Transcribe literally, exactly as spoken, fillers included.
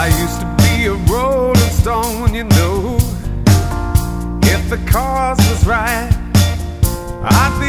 I used to be a rolling stone, you know. If the cause was right, I'd be